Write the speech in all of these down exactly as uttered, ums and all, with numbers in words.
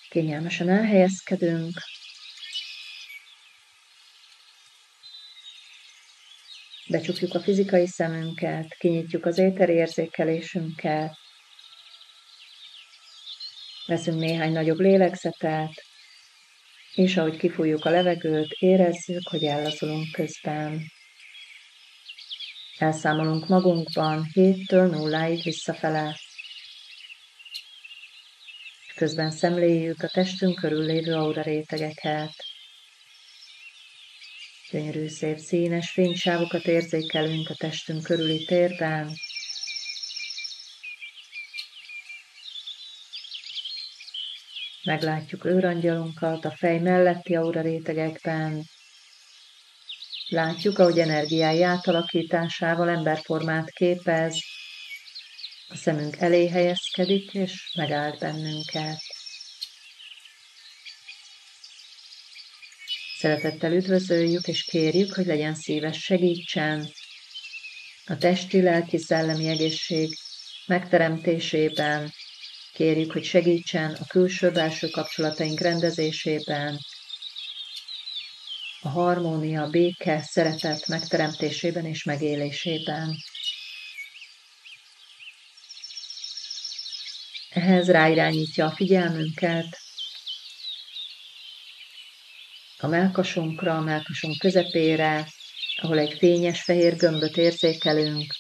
Kényelmesen elhelyezkedünk, becsukjuk a fizikai szemünket, kinyitjuk az éterérzékelésünket, veszünk néhány nagyobb lélegzetet, és ahogy kifújjuk a levegőt, érezzük, hogy ellazulunk közben. Elszámolunk magunkban héttől nulláig visszafele. Közben szemléljük a testünk körül lévő aura rétegeket. Gyönyörű, szép, színes fénysávokat érzékelünk a testünk körüli térben. Meglátjuk őrangyalunkat a fej melletti aura rétegekben. Látjuk, ahogy energiái átalakításával emberformát képez, a szemünk elé helyezkedik, és megállt bennünket. Szeretettel üdvözöljük, és kérjük, hogy legyen szíves, segítsen a testi, lelki, szellemi egészség megteremtésében. Kérjük, hogy segítsen a külső-belső kapcsolataink rendezésében, a harmónia, béke, szeretet megteremtésében és megélésében. Ehhez ráirányítja a figyelmünket a mellkasunkra, a mellkasunk közepére, ahol egy fényes fehér gömböt érzékelünk.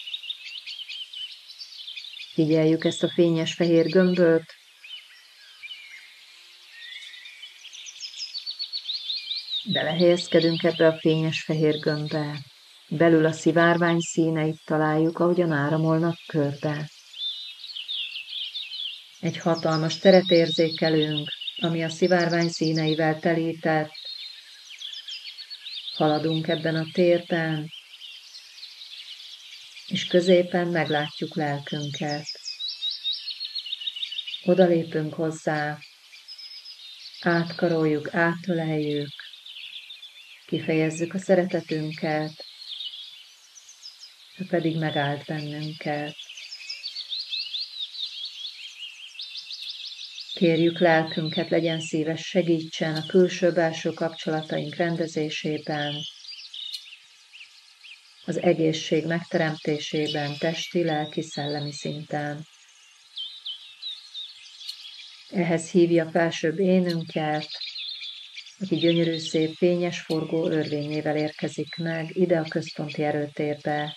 Figyeljük ezt a fényes fehér gömböt, belehelyezkedünk ebbe a fényes fehér gömbbe. Belül a szivárvány színeit találjuk, ahogyan áramolnak körbe. Egy hatalmas teret érzékelünk, ami a szivárvány színeivel telített. Haladunk ebben a térben, és középen meglátjuk lelkünket. Odalépünk hozzá, átkaroljuk, átöleljük, kifejezzük a szeretetünket, ő pedig megállt bennünket. Kérjük lelkünket, legyen szíves, segítsen a külső-belső kapcsolataink rendezésében, az egészség megteremtésében, testi, lelki, szellemi szinten. Ehhez hívja felsőbb énünket, aki gyönyörű, szép, fényes forgó örvényével érkezik meg ide a központi erőtérbe.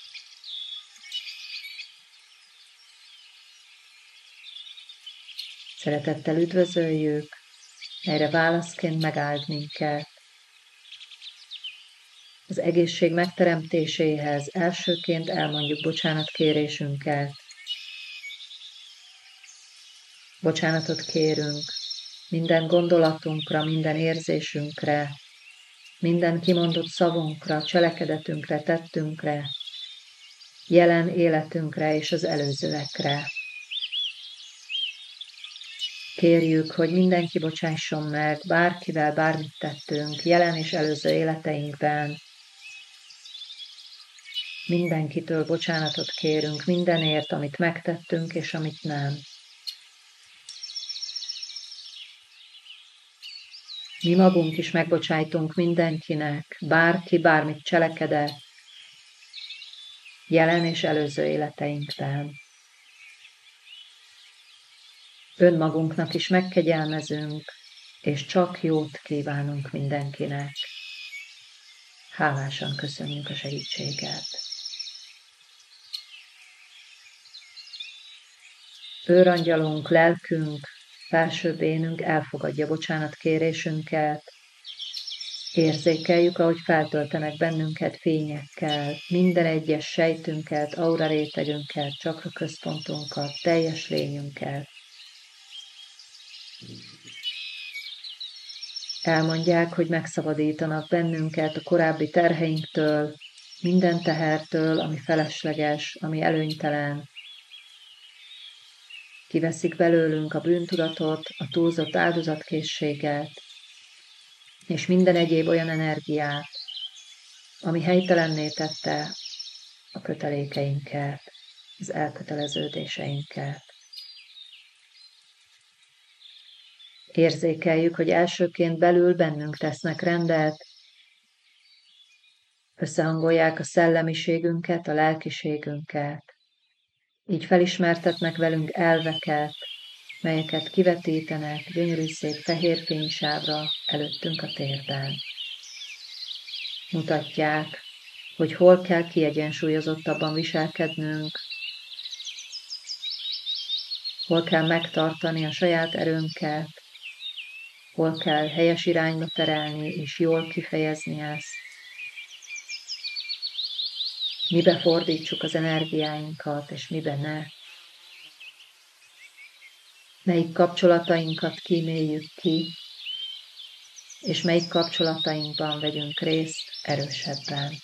Szeretettel üdvözöljük, melyre válaszként megáld minket. Az egészség megteremtéséhez elsőként elmondjuk bocsánatkérésünket. Bocsánatot kérünk minden gondolatunkra, minden érzésünkre, minden kimondott szavunkra, cselekedetünkre, tettünkre, jelen életünkre és az előzőekre. Kérjük, hogy mindenki bocsásson meg, bárkivel bármit tettünk, jelen és előző életeinkben. Mindenkitől bocsánatot kérünk mindenért, amit megtettünk és amit nem. Mi magunk is megbocsájtunk mindenkinek, bárki bármit cselekedett, jelen és előző életeinkben. Önmagunknak is megkegyelmezünk, és csak jót kívánunk mindenkinek. Hálásan köszönjük a segítséget. Őrangyalunk, lelkünk, felsőbb énünk elfogadja bocsánatkérésünket. Érzékeljük, ahogy feltöltenek bennünket fényekkel, minden egyes sejtünket, aura rétegünket, csakra központunkat, teljes lényünket. Elmondják, hogy megszabadítanak bennünket a korábbi terheinktől, minden tehertől, ami felesleges, ami előnytelen. Kiveszik belőlünk a bűntudatot, a túlzott áldozatkészséget, és minden egyéb olyan energiát, ami helytelenné tette a kötelékeinket, az elköteleződéseinket. Érzékeljük, hogy elsőként belül bennünk tesznek rendet, összehangolják a szellemiségünket, a lelkiségünket. Így felismertetnek velünk elveket, melyeket kivetítenek gyönyörű szép fehér fénysávra előttünk a térben. Mutatják, hogy hol kell kiegyensúlyozottabban viselkednünk, hol kell megtartani a saját erőnket, hol kell helyes irányba terelni és jól kifejezni ezt. Mibe fordítsuk az energiáinkat, és mibe ne. Melyik kapcsolatainkat kíméljük ki, és melyik kapcsolatainkban vegyünk részt erősebben.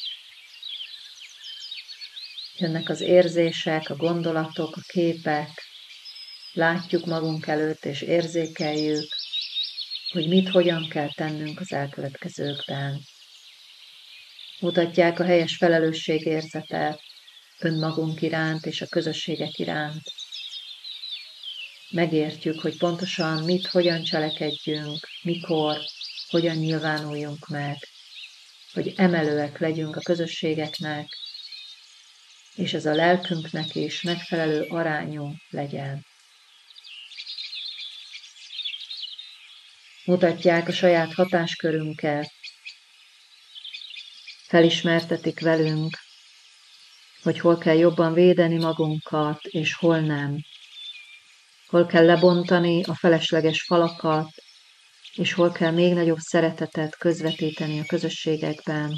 Jönnek az érzések, a gondolatok, a képek, látjuk magunk előtt, és érzékeljük, hogy mit, hogyan kell tennünk az elkövetkezőkben. Mutatják a helyes felelősségérzetet önmagunk iránt és a közösségek iránt. Megértjük, hogy pontosan mit, hogyan cselekedjünk, mikor, hogyan nyilvánuljunk meg, hogy emelőek legyünk a közösségeknek, és ez a lelkünknek is megfelelő arányú legyen. Mutatják a saját hatáskörünket, felismertetik velünk, hogy hol kell jobban védeni magunkat, és hol nem. Hol kell lebontani a felesleges falakat, és hol kell még nagyobb szeretetet közvetíteni a közösségekben.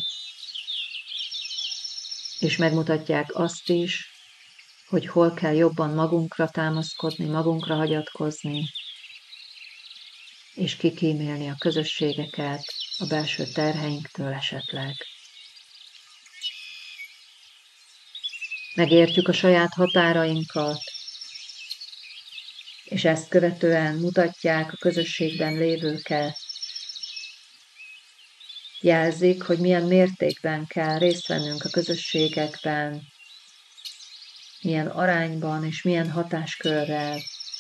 És megmutatják azt is, hogy hol kell jobban magunkra támaszkodni, magunkra hagyatkozni, és kikímélni a közösségeket a belső terheinktől esetleg. Megértjük a saját határainkat, és ezt követően mutatják a közösségben lévőket. Jelzik, hogy milyen mértékben kell részt vennünk a közösségekben, milyen arányban és milyen hatáskörrel.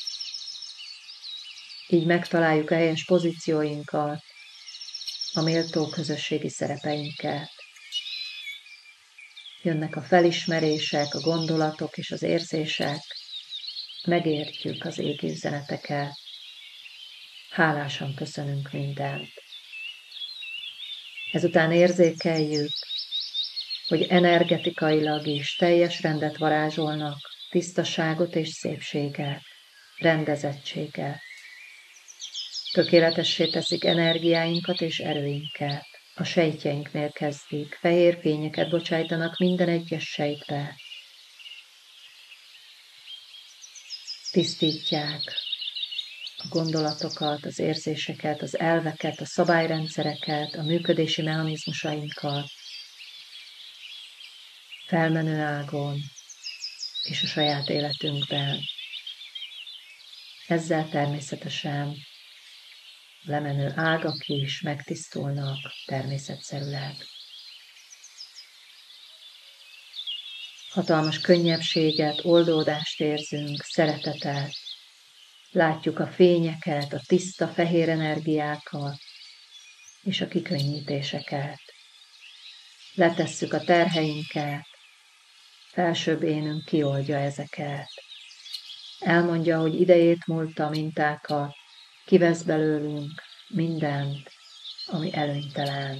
Így megtaláljuk a helyes pozícióinkat, a méltó közösségi szerepeinket. Jönnek a felismerések, a gondolatok és az érzések, megértjük az égi üzeneteket, hálásan köszönünk mindent. Ezután érzékeljük, hogy energetikailag is teljes rendet varázsolnak, tisztaságot és szépséget, rendezettséget. Tökéletessé teszik energiáinkat és erőinket. A sejtjeinknél kezdik, fehér fényeket bocsájtanak minden egyes sejtbe. Tisztítják a gondolatokat, az érzéseket, az elveket, a szabályrendszereket, a működési mechanizmusainkat, felmenő ágon és a saját életünkben. Ezzel természetesen lemenő ágak is megtisztulnak természetszerűleg. Hatalmas könnyebbséget, oldódást érzünk, szeretetet. Látjuk a fényeket, a tiszta fehér energiákat és a kikönnyítéseket. Letesszük a terheinket, felsőbb énünk kioldja ezeket. Elmondja, hogy idejét múlta mintákat, kivesz belőlünk mindent, ami előnytelen.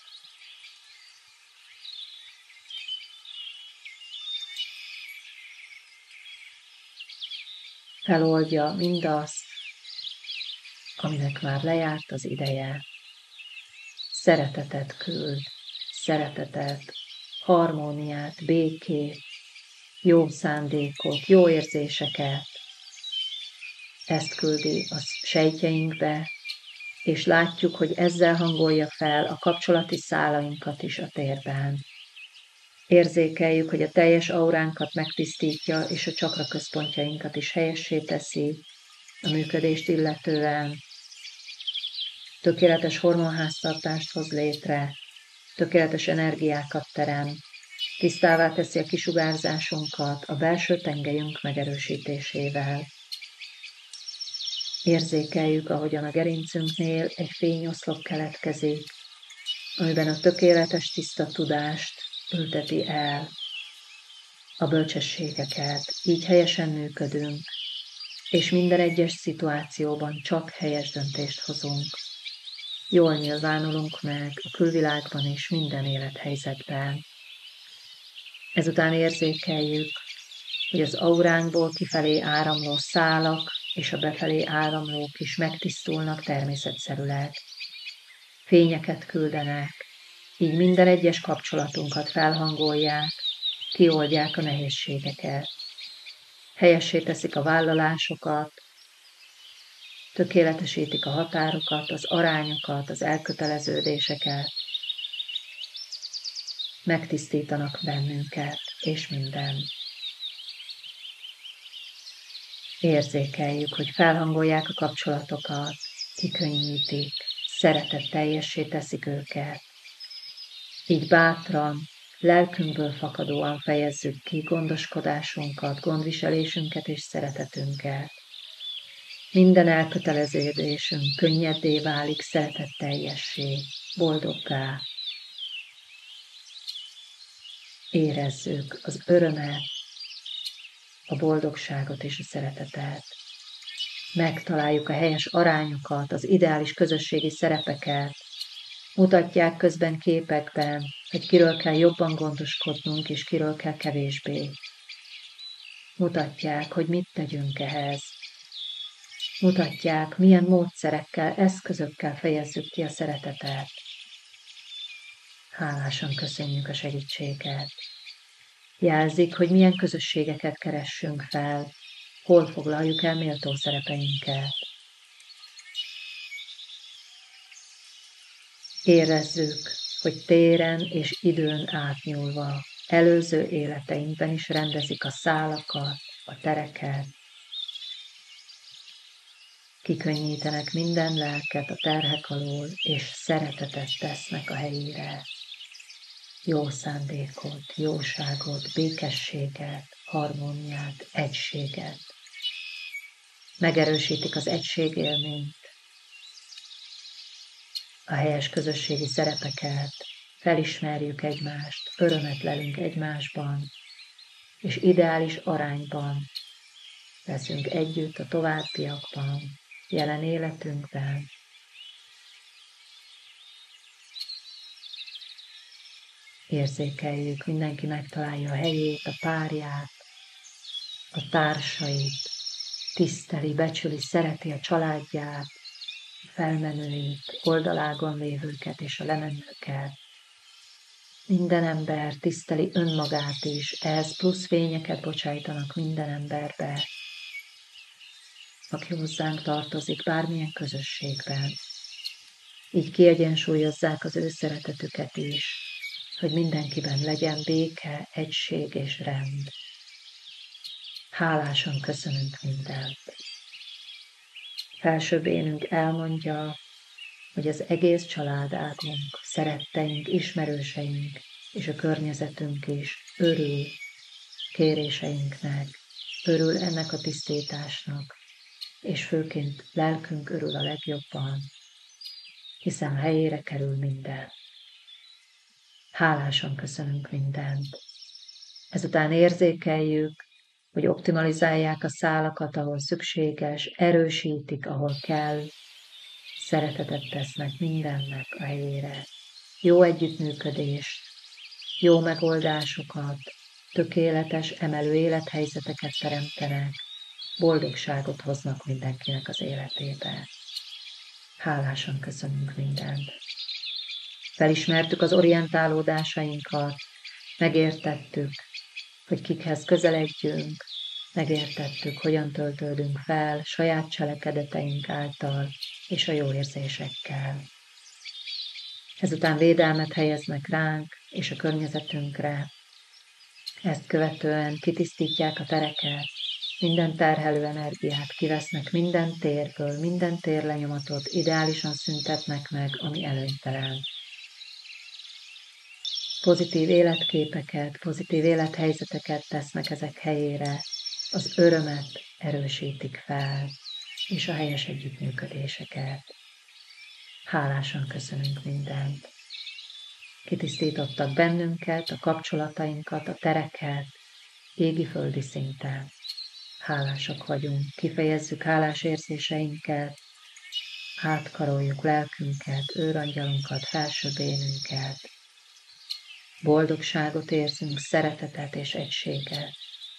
Feloldja mindazt, aminek már lejárt az ideje. Szeretetet küld, szeretetet, harmóniát, békét, jó szándékot, jó érzéseket. Ezt küldi a sejtjeinkbe, és látjuk, hogy ezzel hangolja fel a kapcsolati szálainkat is a térben. Érzékeljük, hogy a teljes auránkat megtisztítja, és a csakra központjainkat is helyessé teszi a működést illetően. Tökéletes hormonháztartást hoz létre, tökéletes energiákat terem, tisztává teszi a kisugárzásunkat a belső tengelyünk megerősítésével. Érzékeljük, ahogyan a gerincünknél egy fényoszlop keletkezik, amiben a tökéletes tiszta tudást ülteti el, a bölcsességeket, így helyesen működünk, és minden egyes szituációban csak helyes döntést hozunk. Jól nyilvánulunk meg a külvilágban és minden élethelyzetben. Ezután érzékeljük, hogy az auránkból kifelé áramló szálak és a befelé áramlók is megtisztulnak természetszerűleg. Fényeket küldenek, így minden egyes kapcsolatunkat felhangolják, kioldják a nehézségeket. Helyessé teszik a vállalásokat, tökéletesítik a határokat, az arányokat, az elköteleződéseket, megtisztítanak bennünket és minden. Érzékeljük, hogy felhangolják a kapcsolatokat, kikönnyítik, szeretetteljessé teszik őket. Így bátran, lelkünkből fakadóan fejezzük ki gondoskodásunkat, gondviselésünket és szeretetünket. Minden elköteleződésünk könnyeddé válik szeretetteljessé, boldoggá. Érezzük az örömet, a boldogságot és a szeretetet. Megtaláljuk a helyes arányokat, az ideális közösségi szerepeket, mutatják közben képekben, hogy kiről kell jobban gondoskodnunk, és kiről kell kevésbé. Mutatják, hogy mit tegyünk ehhez. Mutatják, milyen módszerekkel, eszközökkel fejezzük ki a szeretetet. Hálásan köszönjük a segítséget. Jelzik, hogy milyen közösségeket keressünk fel, hol foglaljuk el méltó szerepeinket. Érezzük, hogy téren és időn átnyúlva, előző életeinkben is rendezik a szálakat, a tereket. Kikönnyítenek minden lelket a terhek alól, és szeretetet tesznek a helyére. Jó szándékot, jóságot, békességet, harmóniát, egységet. Megerősítik az egységélményt, a helyes közösségi szerepeket, felismerjük egymást, örömet lelünk egymásban, és ideális arányban leszünk együtt a továbbiakban, jelen életünkben. Érzékeljük, mindenki megtalálja a helyét, a párját, a társait, tiszteli, becsüli, szereti a családját, felmenőit, oldalágon lévőket és a lemenőket. Minden ember tiszteli önmagát is, ehhez plusz fényeket bocsájtanak minden emberbe, aki hozzánk tartozik bármilyen közösségben. Így kiegyensúlyozzák az ő szeretetüket is, hogy mindenkiben legyen béke, egység és rend. Hálásan köszönünk mindent. Felsőbb énünk elmondja, hogy az egész családágunk, szeretteink, ismerőseink és a környezetünk is örül kéréseinknek, örül ennek a tisztításnak, és főként lelkünk örül a legjobban, hiszen helyére kerül minden. Hálásan köszönünk mindent. Ezután érzékeljük, hogy optimalizálják a szálakat, ahol szükséges, erősítik, ahol kell, szeretetet tesznek mindennek a helyére. Jó együttműködést, jó megoldásokat, tökéletes, emelő élethelyzeteket teremtenek, boldogságot hoznak mindenkinek az életébe. Hálásan köszönünk mindent. Felismertük az orientálódásainkat, megértettük, hogy kikhez közeledjünk, megértettük, hogyan töltődünk fel saját cselekedeteink által és a jó érzésekkel. Ezután védelmet helyeznek ránk és a környezetünkre. Ezt követően kitisztítják a tereket, minden terhelő energiát kivesznek minden térből, minden térlenyomatot ideálisan szüntetnek meg, ami előnytelen. Pozitív életképeket, pozitív élethelyzeteket tesznek ezek helyére, az örömet erősítik fel, és a helyes együttműködéseket. Hálásan köszönünk mindent. Kitisztítottak bennünket, a kapcsolatainkat, a tereket, égi-földi szinten. Hálásak vagyunk, kifejezzük hálás érzéseinket, átkaroljuk lelkünket, őrangyalunkat, felsőbb énünket. Boldogságot érzünk, szeretetet és egységet.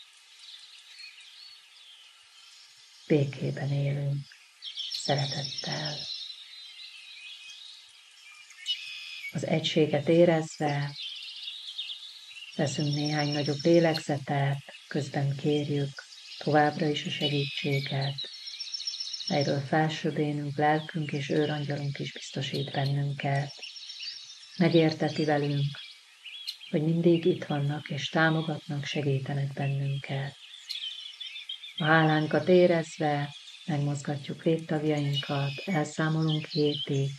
Békében élünk, szeretettel. Az egységet érezve veszünk néhány nagyobb lélegzetet, közben kérjük továbbra is a segítséget, melyről felsőbb énünk, lelkünk és őrangyalunk is biztosít bennünket. Megérteti velünk, hogy mindig itt vannak és támogatnak, segítenek bennünket. A hálánkat érezve megmozgatjuk léttagjainkat, elszámolunk hétig,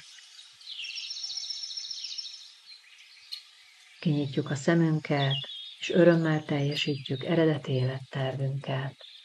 kinyitjuk a szemünket, és örömmel teljesítjük eredeti élettervünket.